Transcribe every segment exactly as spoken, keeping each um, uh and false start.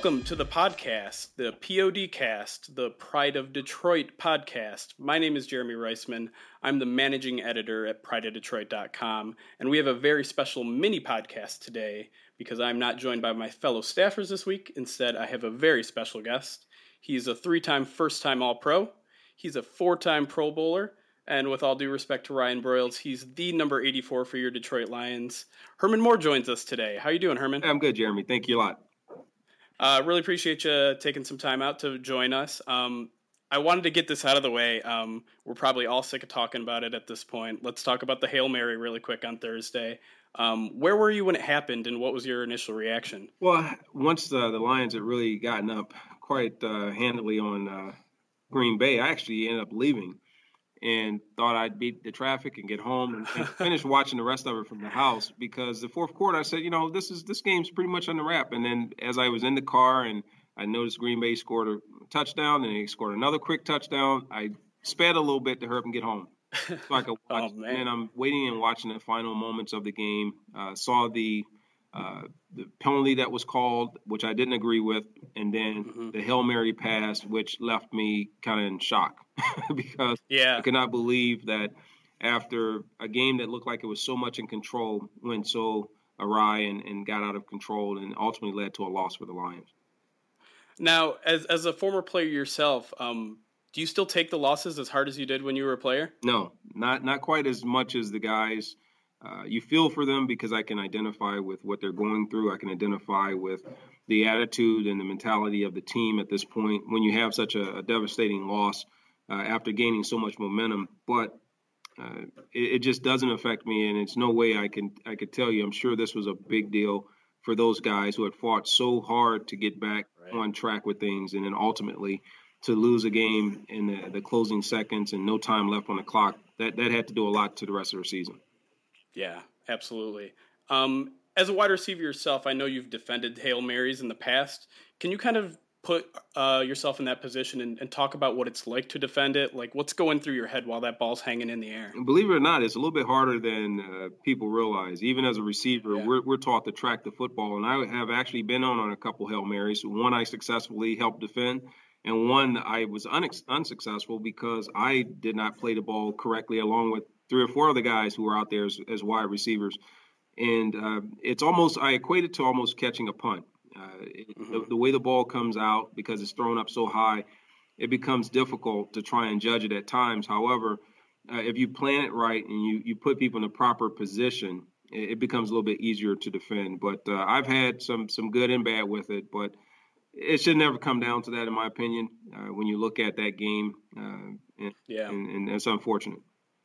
Welcome to the podcast, the PODcast, the Pride of Detroit podcast. My name is Jeremy Reisman. I'm the managing editor at pride of detroit dot com, and we have a very special mini podcast today because I'm not joined by my fellow staffers this week. Instead, I have a very special guest. He's a three-time first-time All-Pro. He's a four-time Pro Bowler. And with all due respect to Ryan Broyles, he's the number eighty-four for your Detroit Lions. Herman Moore joins us today. How you doing, Herman? I'm good, Jeremy. Thank you a lot. Uh, really appreciate you taking some time out to join us. Um, I wanted to get this out of the way. Um, we're probably all sick of talking about it at this point. Let's talk about the Hail Mary really quick on Thursday. Um, where were you when it happened, and what was your initial reaction? Well, once uh, the Lions had really gotten up quite uh, handily on uh, Green Bay, I actually ended up leaving and thought I'd beat the traffic and get home and, and finish watching the rest of it from the house, because the fourth quarter I said, you know, this is this game's pretty much on the wrap. And then as I was in the car and I noticed Green Bay scored a touchdown and they scored another quick touchdown, I sped a little bit to hurry up and get home so I could watch. Oh, man. And I'm waiting and watching the final moments of the game. Uh, saw the uh, the penalty that was called, which I didn't agree with, and then mm-hmm. the Hail Mary pass, which left me kind of in shock because yeah. I could not believe that after a game that looked like it was so much in control went so awry and, and got out of control and ultimately led to a loss for the Lions. Now, as as a former player yourself, um, do you still take the losses as hard as you did when you were a player? No, not not quite as much as the guys. Uh, you feel for them because I can identify with what they're going through. I can identify with the attitude and the mentality of the team at this point when you have such a, a devastating loss uh, after gaining so much momentum. But uh, it, it just doesn't affect me, and it's no way I can I could tell you. I'm sure this was a big deal for those guys who had fought so hard to get back right on track with things, and then ultimately to lose a game in the, the closing seconds and no time left on the clock. That that had to do a lot to the rest of the season. Yeah, absolutely. Um, as a wide receiver yourself, I know you've defended Hail Marys in the past. Can you kind of put uh, yourself in that position and, and talk about what it's like to defend it? Like, what's going through your head while that ball's hanging in the air? Believe it or not, it's a little bit harder than uh, people realize. Even as a receiver, yeah. we're, we're taught to track the football, and I have actually been on, on a couple Hail Marys. One I successfully helped defend, and one I was un- unsuccessful because I did not play the ball correctly along with three or four other guys who were out there as, as wide receivers. And uh, it's almost, I equate it to almost catching a punt. Uh, it, mm-hmm. the, the way the ball comes out, because it's thrown up so high, it becomes difficult to try and judge it at times. However, uh, if you plan it right and you, you put people in the proper position, it, it becomes a little bit easier to defend. But uh, I've had some some good and bad with it, but it should never come down to that, in my opinion, uh, when you look at that game. Uh, and, yeah. and, and it's unfortunate.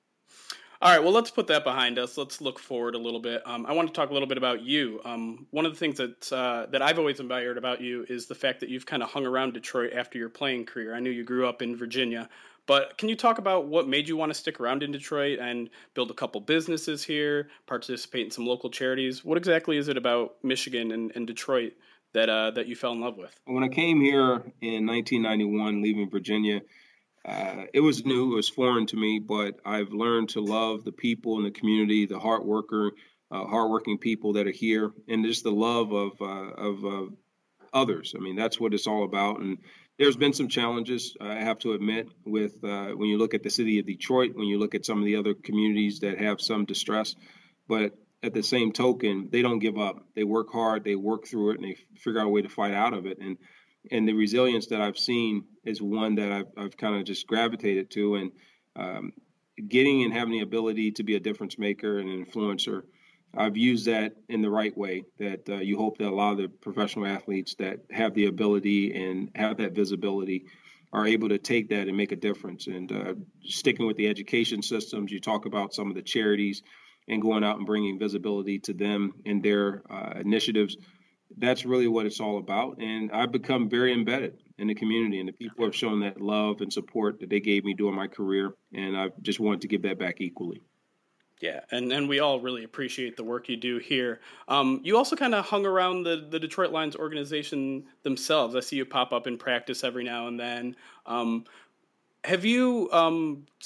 All right, well, let's put that behind us. Let's look forward a little bit. Um, I want to talk a little bit about you. Um, one of the things that uh, that I've always admired about you is the fact that you've kind of hung around Detroit after your playing career. I knew you grew up in Virginia, but can you talk about what made you want to stick around in Detroit and build a couple businesses here, participate in some local charities? What exactly is it about Michigan and, and Detroit that uh, that you fell in love with? When I came here in nineteen ninety-one, leaving Virginia, Uh, it was new, it was foreign to me, but I've learned to love the people in the community, the hard worker, uh, hardworking people that are here, and just the love of uh, of uh, others. I mean, that's what it's all about. And there's been some challenges, I have to admit, with uh, when you look at the city of Detroit, when you look at some of the other communities that have some distress. But at the same token, they don't give up. They work hard, they work through it, and they figure out a way to fight out of it. And And the resilience that I've seen is one that I've, I've kind of just gravitated to. And um, getting and having the ability to be a difference maker and an influencer, I've used that in the right way, that uh, you hope that a lot of the professional athletes that have the ability and have that visibility are able to take that and make a difference. And uh, sticking with the education systems, you talk about some of the charities and going out and bringing visibility to them and their uh, initiatives. That's really what it's all about. And I've become very embedded in the community, and the people have shown that love and support that they gave me during my career. And I've just wanted to give that back equally. Yeah, and, and we all really appreciate the work you do here. Um, you also kind of hung around the, the Detroit Lions organization themselves. I see you pop up in practice every now and then. Um, have you um,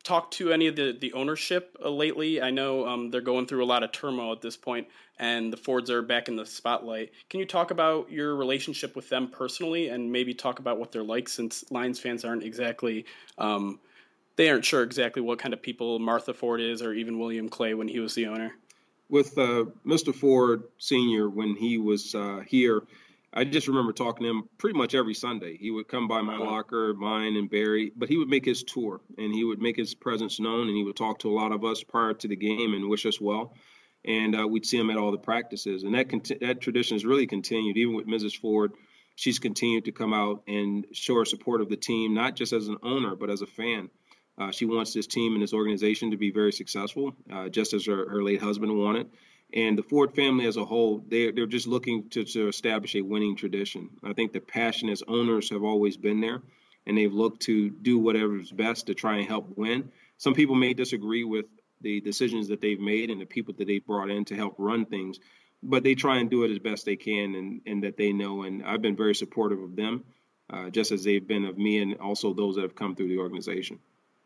talked to any of the, the ownership uh, lately? I know um, they're going through a lot of turmoil at this point, and the Fords are back in the spotlight. Can you talk about your relationship with them personally, and maybe talk about what they're like, since Lions fans aren't exactly um, they aren't sure exactly what kind of people Martha Ford is, or even William Clay when he was the owner? With uh, Mister Ford Senior, when he was uh, here, I just remember talking to him pretty much every Sunday. He would come by my locker, mine and Barry, but he would make his tour, and he would make his presence known, and he would talk to a lot of us prior to the game and wish us well. And uh, we'd see him at all the practices. And that cont- that tradition has really continued, even with Missus Ford. She's continued to come out and show her support of the team, not just as an owner, but as a fan. Uh, she wants this team and this organization to be very successful, uh, just as her, her late husband wanted. And the Ford family as a whole, they're, they're just looking to, to establish a winning tradition. I think the passion as owners have always been there, and they've looked to do whatever is best to try and help win. Some people may disagree with the decisions that they've made and the people that they've brought in to help run things, but they try and do it as best they can and, and that they know. And I've been very supportive of them, uh, just as they've been of me and also those that have come through the organization.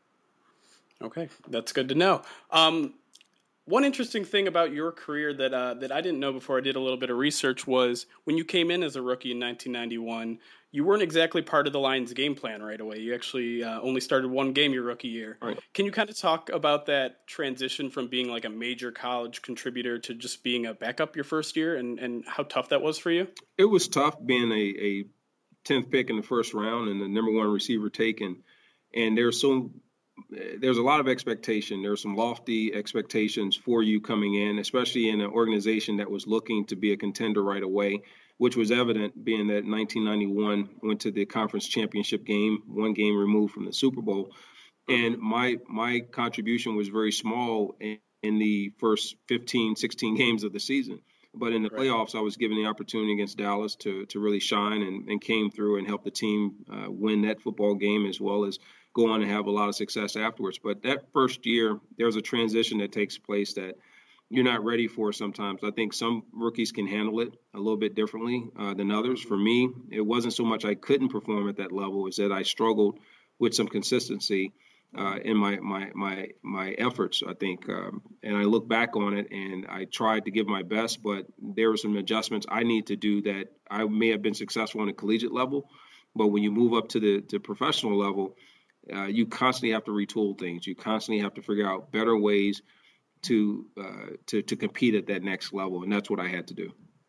Okay, that's good to know. Um, one interesting thing about your career that uh, that I didn't know before I did a little bit of research was when you came in as a rookie in nineteen ninety-one, you weren't exactly part of the Lions game plan right away. You actually uh, only started one game your rookie year. Right. Can you kind of talk about that transition from being like a major college contributor to just being a backup your first year, and, and how tough that was for you? It was tough being a, a tenth pick in the first round and the number one receiver taken. And there's so there's a lot of expectation. There's some lofty expectations for you coming in, especially in an organization that was looking to be a contender right away, which was evident being that nineteen ninety-one went to the conference championship game, one game removed from the Super Bowl. And my my contribution was very small in, in the first fifteen, sixteen games of the season. But in the Right. playoffs, I was given the opportunity against Dallas to to really shine and, and came through and help the team uh, win that football game, as well as go on and have a lot of success afterwards. But that first year, there's a transition that takes place that you're not ready for sometimes. I think some rookies can handle it a little bit differently uh, than others. For me, it wasn't so much I couldn't perform at that level, as that I struggled with some consistency uh, in my my my my efforts, I think. Um, and I look back on it, and I tried to give my best, but there were some adjustments I need to do that I may have been successful on a collegiate level. But when you move up to the to professional level, uh, you constantly have to retool things. You constantly have to figure out better ways to uh, to to compete at that next level, and that's what I had to do.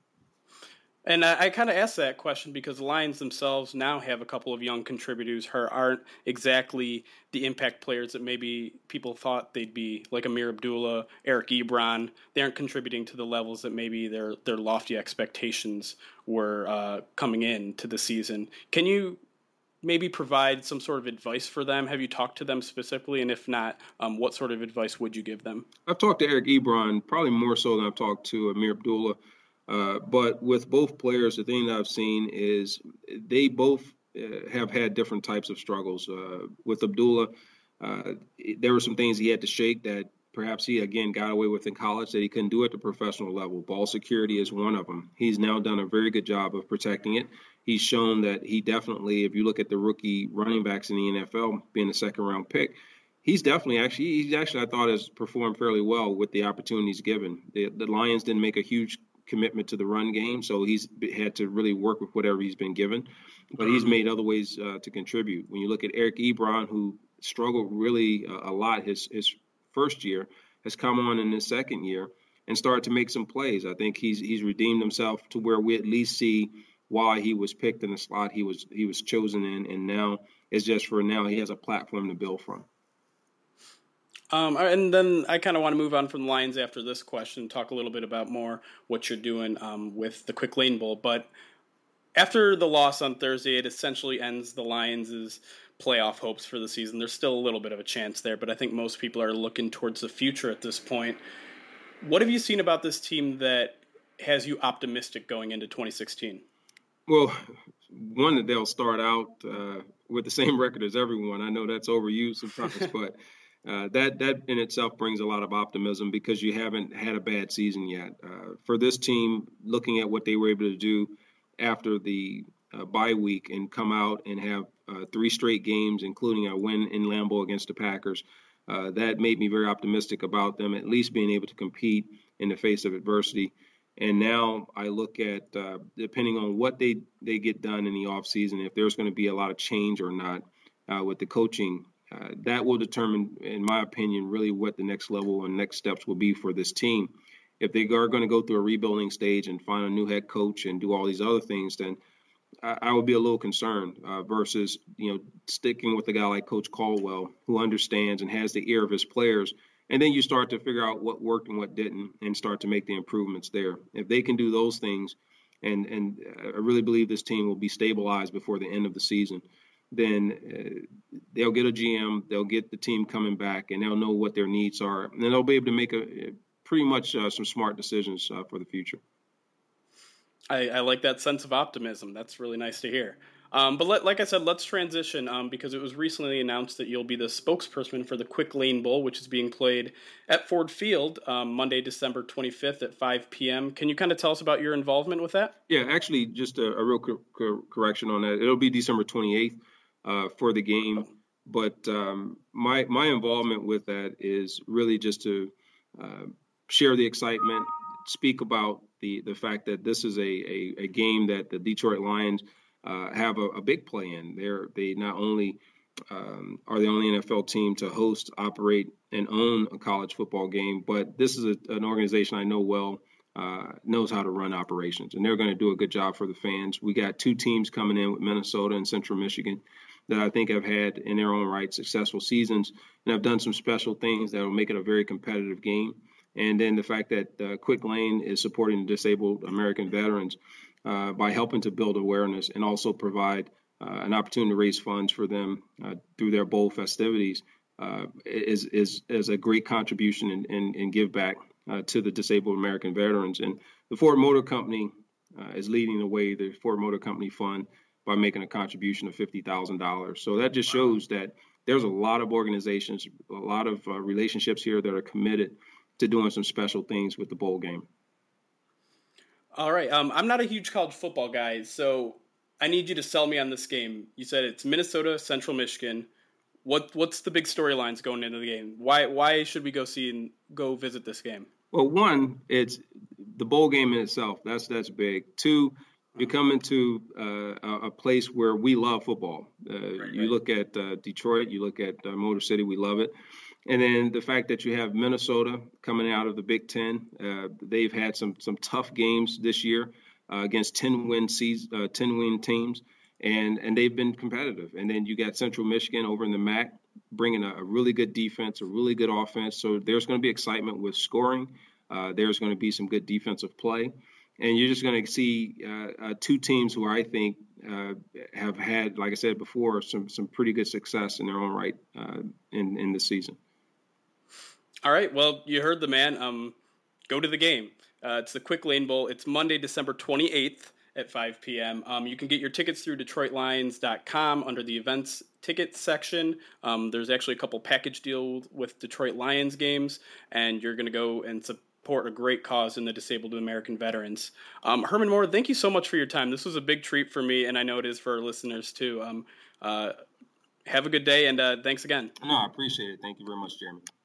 And I, I kind of asked that question because the Lions themselves now have a couple of young contributors who aren't exactly the impact players that maybe people thought they'd be, like Amir Abdullah, Eric Ebron. They aren't contributing to the levels that maybe their their lofty expectations were uh, coming in to the season. Can you maybe provide some sort of advice for them? Have you talked to them specifically? And if not, um, what sort of advice would you give them? I've talked to Eric Ebron probably more so than I've talked to Amir Abdullah. Uh, but with both players, the thing that I've seen is they both uh, have had different types of struggles. Uh, with Abdullah, uh, there were some things he had to shake that perhaps he, again, got away with in college that he couldn't do at the professional level. Ball security is one of them. He's now done a very good job of protecting it. He's shown that he definitely, if you look at the rookie running backs in the N F L, being a second-round pick, he's definitely actually, he's actually, I thought, has performed fairly well with the opportunities given. The, the Lions didn't make a huge commitment to the run game, so he's had to really work with whatever he's been given. But he's made other ways uh, to contribute. When you look at Eric Ebron, who struggled really uh, a lot his his first year, has come on in his second year and started to make some plays. I think he's he's redeemed himself to where we at least see why he was picked in the slot he was he was chosen in, and now it's just for now he has a platform to build from. Um, and then I kind of want to move on from the Lions after this question, talk a little bit about more what you're doing um, with the Quick Lane Bowl. But after the loss on Thursday, it essentially ends the Lions' playoff hopes for the season. There's still a little bit of a chance there, but I think most people are looking towards the future at this point. What have you seen about this team that has you optimistic going into twenty sixteen? Well, one, that they'll start out uh, with the same record as everyone. I know that's overused sometimes, but Uh, that that in itself brings a lot of optimism because you haven't had a bad season yet. Uh, for this team, looking at what they were able to do after the uh, bye week and come out and have uh, three straight games, including a win in Lambeau against the Packers, uh, that made me very optimistic about them at least being able to compete in the face of adversity. And now I look at, uh, depending on what they, they get done in the offseason, if there's going to be a lot of change or not uh, with the coaching, uh, that will determine, in my opinion, really what the next level and next steps will be for this team. If they are going to go through a rebuilding stage and find a new head coach and do all these other things, then I, I would be a little concerned uh, versus, you know, sticking with a guy like Coach Caldwell, who understands and has the ear of his players. And then you start to figure out what worked and what didn't and start to make the improvements there. If they can do those things, and, and I really believe this team will be stabilized before the end of the season, then uh, they'll get a G M, they'll get the team coming back, and they'll know what their needs are. And then they'll be able to make a, pretty much uh, some smart decisions uh, for the future. I, I like that sense of optimism. That's really nice to hear. Um, but let, like I said, let's transition um, because it was recently announced that you'll be the spokesperson for the Quick Lane Bowl, which is being played at Ford Field um, Monday, December twenty-fifth at five p.m. Can you kind of tell us about your involvement with that? Yeah, actually, just a, a real co- co- correction on that. It'll be December twenty-eighth uh, for the game. But um, my my involvement with that is really just to uh, share the excitement, speak about the, the fact that this is a, a, a game that the Detroit Lions Uh, have a, a big play in. They're, they not only um, are the only N F L team to host, operate, and own a college football game, but this is a, an organization I know well, uh, knows how to run operations, and they're going to do a good job for the fans. We got two teams coming in with Minnesota and Central Michigan that I think have had, in their own right, successful seasons and have done some special things that will make it a very competitive game. And then the fact that uh, Quick Lane is supporting disabled American veterans Uh, by helping to build awareness and also provide uh, an opportunity to raise funds for them uh, through their bowl festivities uh, is, is is a great contribution and, and, and give back uh, to the disabled American veterans. And the Ford Motor Company uh, is leading the way, the Ford Motor Company Fund, by making a contribution of fifty thousand dollars. So that just shows that there's a lot of organizations, a lot of uh, relationships here that are committed to doing some special things with the bowl game. All right. Um, I'm not a huge college football guy, so I need you to sell me on this game. You said it's Minnesota, Central Michigan. What What's the big storylines going into the game? Why Why should we go see and go visit this game? Well, one, it's the bowl game in itself. That's that's big. Two, you come into uh, a place where we love football. Uh, right, you right. look at uh, Detroit, you look at uh, Motor City, we love it. And then the fact that you have Minnesota coming out of the Big Ten, uh, they've had some some tough games this year uh, against ten win season, uh, ten win teams, and and they've been competitive. And then you got Central Michigan over in the M A C, bringing a, a really good defense, a really good offense. So there's going to be excitement with scoring. Uh, there's going to be some good defensive play, and you're just going to see uh, uh, two teams who I think uh, have had, like I said before, some some pretty good success in their own right uh, in in this season. All right, well, you heard the man. Um, go to the game. Uh, it's the Quick Lane Bowl. It's Monday, December twenty-eighth at five p.m. Um, you can get your tickets through Detroit Lions dot com under the events tickets section. Um, there's actually a couple package deals with Detroit Lions games, and you're going to go and support a great cause in the disabled American veterans. Um, Herman Moore, thank you so much for your time. This was a big treat for me, and I know it is for our listeners too. Um, uh, have a good day, and uh, thanks again. No, I appreciate it. Thank you very much, Jeremy.